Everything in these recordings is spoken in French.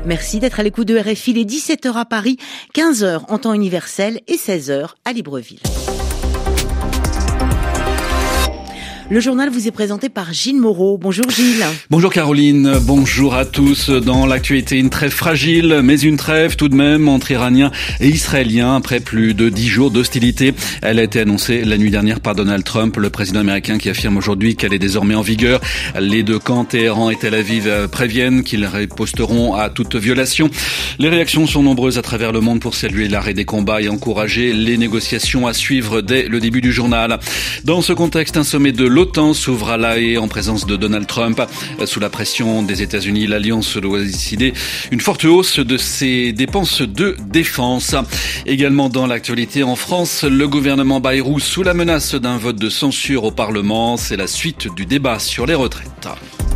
Merci d'être à l'écoute de RFI, les 17h à Paris, 15h en temps universel et 16h à Libreville. Le journal vous est présenté par Gilles Moreau. Bonjour Gilles. Bonjour Caroline, bonjour à tous. Dans l'actualité, une trêve fragile, mais une trêve tout de même entre Iraniens et Israéliens après plus de 10 jours d'hostilité. Elle a été annoncée la nuit dernière par Donald Trump, le président américain qui affirme aujourd'hui qu'elle est désormais en vigueur. Les deux camps, Téhéran et Tel Aviv, préviennent qu'ils riposteront à toute violation. Les réactions sont nombreuses à travers le monde pour saluer l'arrêt des combats et encourager les négociations à suivre dès le début du journal. Dans ce contexte, un sommet de l'OTAN s'ouvre à La Haye en présence de Donald Trump. Sous la pression des États-Unis, l'Alliance doit décider une forte hausse de ses dépenses de défense. Également dans l'actualité en France, le gouvernement Bayrou sous la menace d'un vote de censure au Parlement. C'est la suite du débat sur les retraites.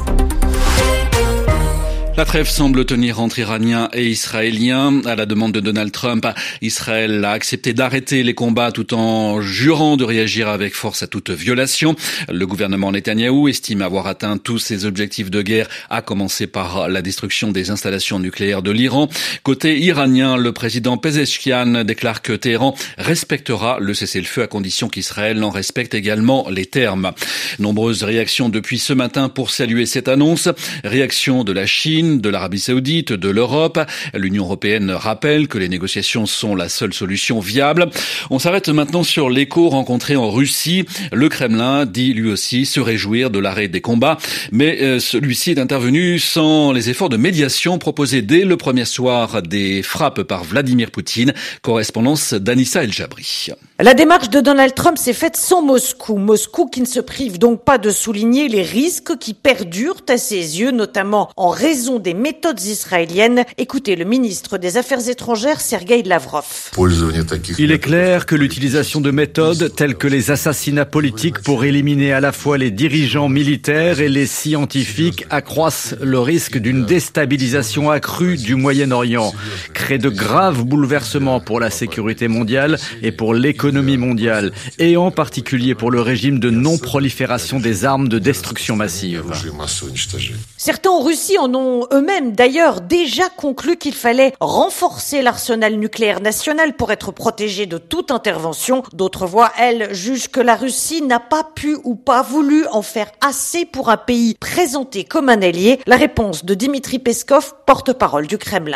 La trêve semble tenir entre Iraniens et Israéliens. À la demande de Donald Trump, Israël a accepté d'arrêter les combats tout en jurant de réagir avec force à toute violation. Le gouvernement Netanyahou estime avoir atteint tous ses objectifs de guerre, à commencer par la destruction des installations nucléaires de l'Iran. Côté iranien, le président Pezeshkian déclare que Téhéran respectera le cessez-le-feu à condition qu'Israël en respecte également les termes. Nombreuses réactions depuis ce matin pour saluer cette annonce. Réaction de la Chine, de l'Arabie Saoudite, de l'Europe. L'Union européenne rappelle que les négociations sont la seule solution viable. On s'arrête maintenant sur l'écho rencontré en Russie. Le Kremlin dit lui aussi se réjouir de l'arrêt des combats, mais celui-ci est intervenu sans les efforts de médiation proposés dès le premier soir des frappes par Vladimir Poutine. Correspondance d'Anissa El-Jabri. La démarche de Donald Trump s'est faite sans Moscou. Moscou qui ne se prive donc pas de souligner les risques qui perdurent à ses yeux, notamment en raison des méthodes israéliennes. Écoutez le ministre des Affaires étrangères, Sergueï Lavrov. Il est clair que l'utilisation de méthodes telles que les assassinats politiques pour éliminer à la fois les dirigeants militaires et les scientifiques accroissent le risque d'une déstabilisation accrue du Moyen-Orient, créent de graves bouleversements pour la sécurité mondiale et pour l'économie mondiale, et en particulier pour le régime de non-prolifération des armes de destruction massive. Certains en Russie en ont eux-mêmes d'ailleurs déjà conclu qu'il fallait renforcer l'arsenal nucléaire national pour être protégé de toute intervention. D'autres voix, elles, jugent que la Russie n'a pas pu ou pas voulu en faire assez pour un pays présenté comme un allié. La réponse de Dmitri Peskov, porte-parole du Kremlin.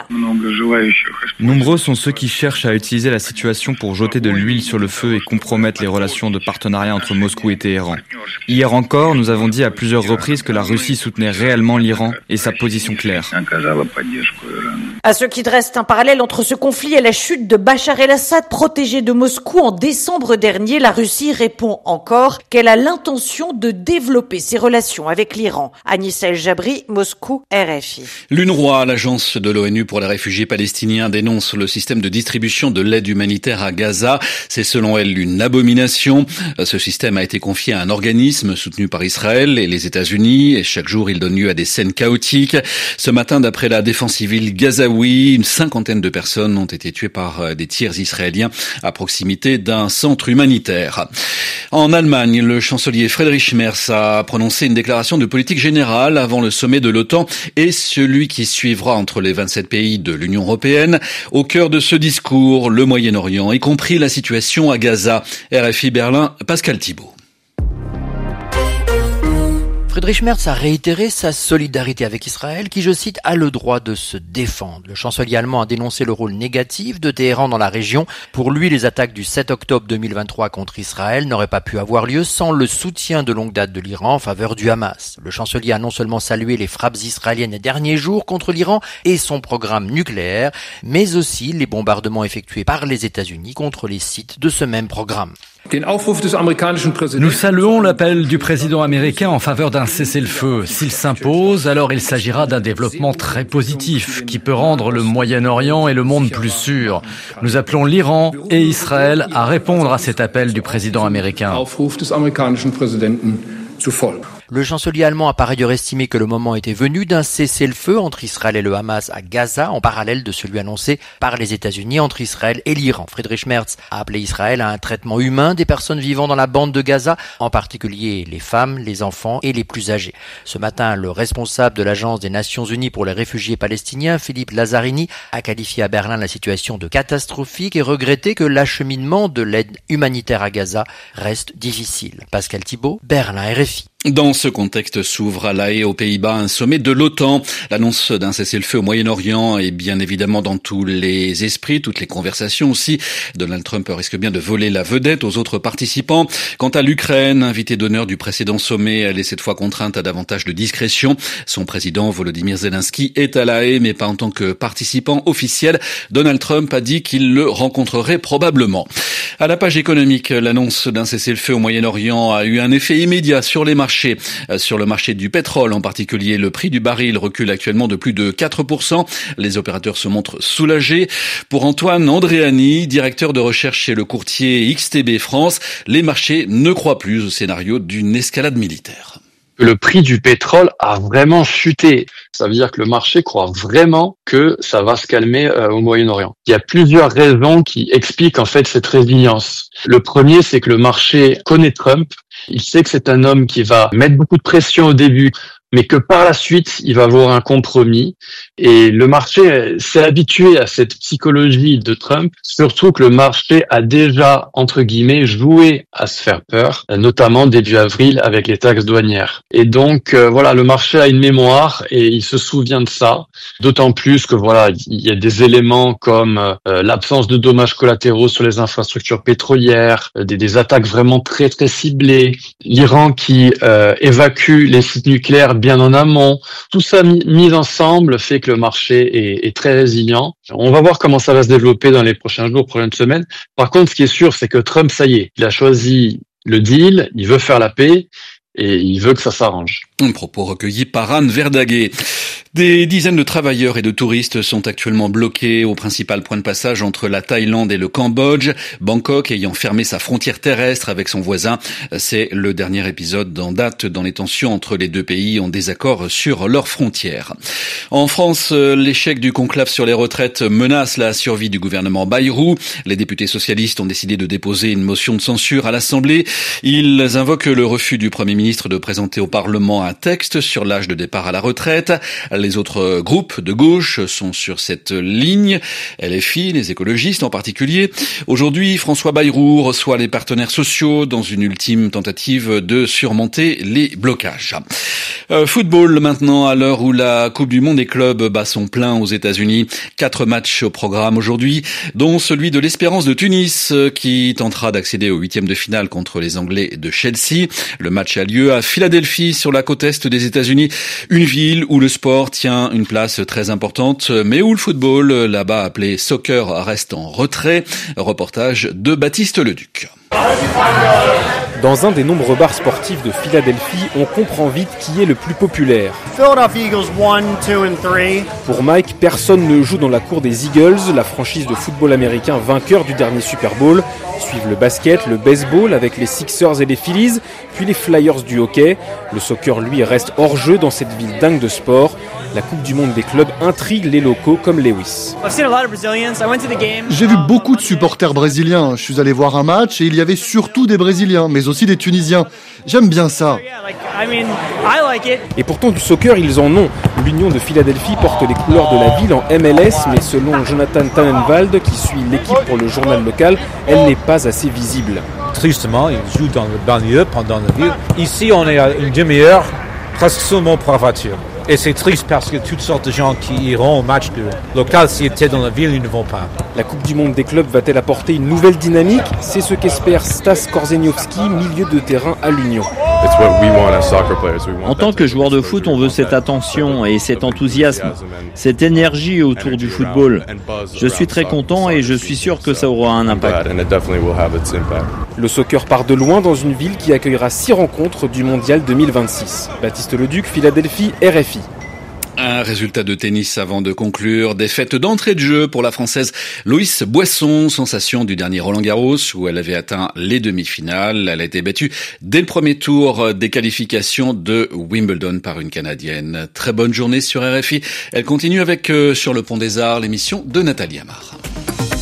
Nombreux sont ceux qui cherchent à utiliser la situation pour jeter de l'huile sur le feu et compromettre les relations de partenariat entre Moscou et Téhéran. Hier encore, nous avons dit à plusieurs reprises que la Russie soutenait réellement l'Iran et sa position claire. À ceux qui dressent un parallèle entre ce conflit et la chute de Bachar el-Assad, protégé de Moscou en décembre dernier, la Russie répond encore qu'elle a l'intention de développer ses relations avec l'Iran. Anissa El-Jabri, Moscou, RFI. L'UNRWA, l'agence de l'ONU pour les réfugiés palestiniens, dénonce le système de distribution de l'aide humanitaire à Gaza. C'est selon elle une abomination. Ce système a été confié à un organisme soutenu par Israël et les États-Unis et chaque jour il donne lieu à des scènes chaotiques. Ce matin, d'après la défense civile gazaoui, une cinquantaine de personnes ont été tuées par des tirs israéliens à proximité d'un centre humanitaire. En Allemagne, le chancelier Friedrich Merz a prononcé une déclaration de politique générale avant le sommet de l'OTAN et celui qui suivra entre les 27 pays de l'Union européenne. Au cœur de ce discours, le Moyen-Orient, y compris la situation à Gaza. RFI Berlin, Pascal Thibault. Friedrich Merz a réitéré sa solidarité avec Israël qui, je cite, a le droit de se défendre. Le chancelier allemand a dénoncé le rôle négatif de Téhéran dans la région. Pour lui, les attaques du 7 octobre 2023 contre Israël n'auraient pas pu avoir lieu sans le soutien de longue date de l'Iran en faveur du Hamas. Le chancelier a non seulement salué les frappes israéliennes des derniers jours contre l'Iran et son programme nucléaire, mais aussi les bombardements effectués par les États-Unis contre les sites de ce même programme. Nous saluons l'appel du président américain en faveur d'un cessez-le-feu. S'il s'impose, alors il s'agira d'un développement très positif qui peut rendre le Moyen-Orient et le monde plus sûrs. Nous appelons l'Iran et Israël à répondre à cet appel du président américain. Le chancelier allemand a par ailleurs estimé que le moment était venu d'un cessez-le-feu entre Israël et le Hamas à Gaza, en parallèle de celui annoncé par les États-Unis entre Israël et l'Iran. Friedrich Merz a appelé Israël à un traitement humain des personnes vivant dans la bande de Gaza, en particulier les femmes, les enfants et les plus âgés. Ce matin, le responsable de l'Agence des Nations Unies pour les réfugiés palestiniens, Philippe Lazzarini, a qualifié à Berlin la situation de catastrophique et regretté que l'acheminement de l'aide humanitaire à Gaza reste difficile. Pascal Thibault, Berlin, RFI. Dans ce contexte s'ouvre à La Haye, aux Pays-Bas, un sommet de l'OTAN. L'annonce d'un cessez-le-feu au Moyen-Orient est bien évidemment dans tous les esprits, toutes les conversations aussi. Donald Trump risque bien de voler la vedette aux autres participants. Quant à l'Ukraine, invitée d'honneur du précédent sommet, elle est cette fois contrainte à davantage de discrétion. Son président Volodymyr Zelensky est à La Haye, mais pas en tant que participant officiel. Donald Trump a dit qu'il le rencontrerait probablement. À la page économique, l'annonce d'un cessez-le-feu au Moyen-Orient a eu un effet immédiat sur les marchés. Sur le marché du pétrole en particulier, le prix du baril recule actuellement de plus de 4%. Les opérateurs se montrent soulagés. Pour Antoine Andréani, directeur de recherche chez le courtier XTB France, les marchés ne croient plus au scénario d'une escalade militaire. Le prix du pétrole a vraiment chuté. Ça veut dire que le marché croit vraiment que ça va se calmer au Moyen-Orient. Il y a plusieurs raisons qui expliquent en fait cette résilience. Le premier, c'est que le marché connaît Trump. Il sait que c'est un homme qui va mettre beaucoup de pression au début, mais que par la suite, il va avoir un compromis. Et le marché s'est habitué à cette psychologie de Trump, surtout que le marché a déjà, entre guillemets, joué à se faire peur, notamment début avril avec les taxes douanières. Et donc, voilà, le marché a une mémoire et il se souvient de ça, d'autant plus que, voilà, il y a des éléments comme l'absence de dommages collatéraux sur les infrastructures pétrolières, des attaques vraiment très, très ciblées, l'Iran qui évacue les sites nucléaires bien en amont. Tout ça mis ensemble fait que le marché est très résilient. On va voir comment ça va se développer dans les prochains jours, prochaines semaines. Par contre, ce qui est sûr, c'est que Trump, ça y est, il a choisi le deal, il veut faire la paix et il veut que ça s'arrange. Un propos recueilli par Anne Verdaguet. Des dizaines de travailleurs et de touristes sont actuellement bloqués au principal point de passage entre la Thaïlande et le Cambodge, Bangkok ayant fermé sa frontière terrestre avec son voisin. C'est le dernier épisode en date dans les tensions entre les deux pays en désaccord sur leurs frontières. En France, l'échec du conclave sur les retraites menace la survie du gouvernement Bayrou. Les députés socialistes ont décidé de déposer une motion de censure à l'Assemblée. Ils invoquent le refus du Premier ministre de présenter au Parlement un texte sur l'âge de départ à la retraite. Les autres groupes de gauche sont sur cette ligne, LFI, les écologistes en particulier. Aujourd'hui, François Bayrou reçoit les partenaires sociaux dans une ultime tentative de surmonter les blocages. Football maintenant, à l'heure où la Coupe du Monde des clubs bat son plein aux États-Unis. 4 matchs au programme aujourd'hui, dont celui de l'Espérance de Tunis qui tentera d'accéder au 8e de finale contre les Anglais de Chelsea. Le match a lieu à Philadelphie, sur la côte est des États-Unis, une ville où le sport tient une place très importante, mais où le football, là-bas appelé soccer, reste en retrait. Reportage de Baptiste Leduc. Dans un des nombreux bars sportifs de Philadelphie, on comprend vite qui est le plus populaire. Philadelphia Eagles 1, 2 and 3. Pour Mike, personne ne joue dans la cour des Eagles, la franchise de football américain vainqueur du dernier Super Bowl. Suivent le basket, le baseball avec les Sixers et les Phillies, puis les Flyers du hockey. Le soccer, lui, reste hors jeu dans cette ville dingue de sport. La Coupe du Monde des clubs intrigue les locaux comme Lewis. J'ai vu beaucoup de supporters brésiliens. Je suis allé voir un match et il y avait surtout des Brésiliens, mais aussi des Tunisiens. J'aime bien ça. Et pourtant du soccer, ils en ont. L'Union de Philadelphie porte les couleurs de la ville en MLS, mais selon Jonathan Tannenwald, qui suit l'équipe pour le journal local, elle n'est pas assez visible. Tristement, ils jouent dans le banlieue, pendant la ville. Ici, on est à une demi-heure, presque seulement pour la voiture. Et c'est triste parce que toutes sortes de gens qui iront au match local, s'ils étaient dans la ville, ils ne vont pas. La Coupe du Monde des clubs va-t-elle apporter une nouvelle dynamique ? C'est ce qu'espère Stas Korzeniowski, milieu de terrain à l'Union. En tant que joueur de foot, on veut cette attention et cet enthousiasme, cette énergie autour du football. Je suis très content et je suis sûr que ça aura un impact. Le soccer part de loin dans une ville qui accueillera 6 rencontres du Mondial 2026. Baptiste Leduc, Philadelphie, RFI. Un résultat de tennis avant de conclure. Défaite d'entrée de jeu pour la Française Loïs Boisson, sensation du dernier Roland-Garros où elle avait atteint les demi-finales. Elle a été battue dès le premier tour des qualifications de Wimbledon par une Canadienne. Très bonne journée sur RFI. Elle continue avec Sur le pont des Arts, l'émission de Nathalie Amar.